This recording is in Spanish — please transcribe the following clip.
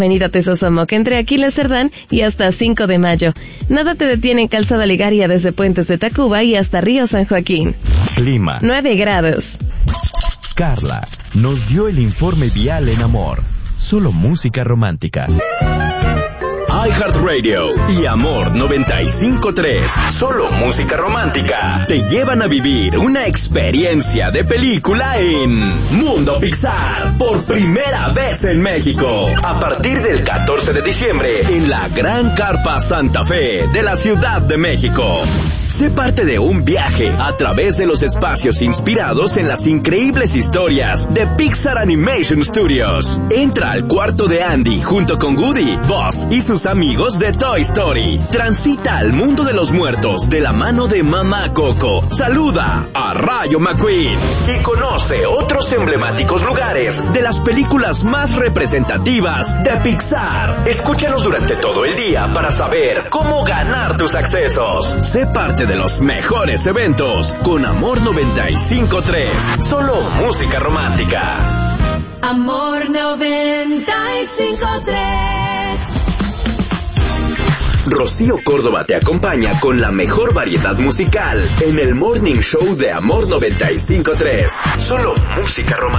Avenida Tesosomoc, entre Aquiles Cerdán y hasta 5 de mayo. Nada te detiene en Calzada Ligaria desde Puentes de Tacuba y hasta Río San Joaquín. Clima. 9 grados. Carla nos dio el informe vial en Amor. Solo música romántica. iHeartRadio y Amor 95.3, solo música romántica, te llevan a vivir una experiencia de película en Mundo Pixar, por primera vez en México, a partir del 14 de diciembre, en la Gran Carpa Santa Fe de la Ciudad de México. Sé parte de un viaje a través de los espacios inspirados en las increíbles historias de Pixar Animation Studios. Entra al cuarto de Andy junto con Woody, Buzz y sus amigos de Toy Story. Transita al mundo de los muertos de la mano de Mamá Coco. Saluda a Rayo McQueen y conoce otros emblemáticos lugares de las películas más representativas de Pixar. Escúchanos durante todo el día para saber cómo ganar tus accesos. Sé parte de los mejores eventos con Amor 95.3. Solo música romántica. Amor 95.3. Rocío Córdoba te acompaña con la mejor variedad musical en el Morning Show de Amor 95.3. Solo música romántica.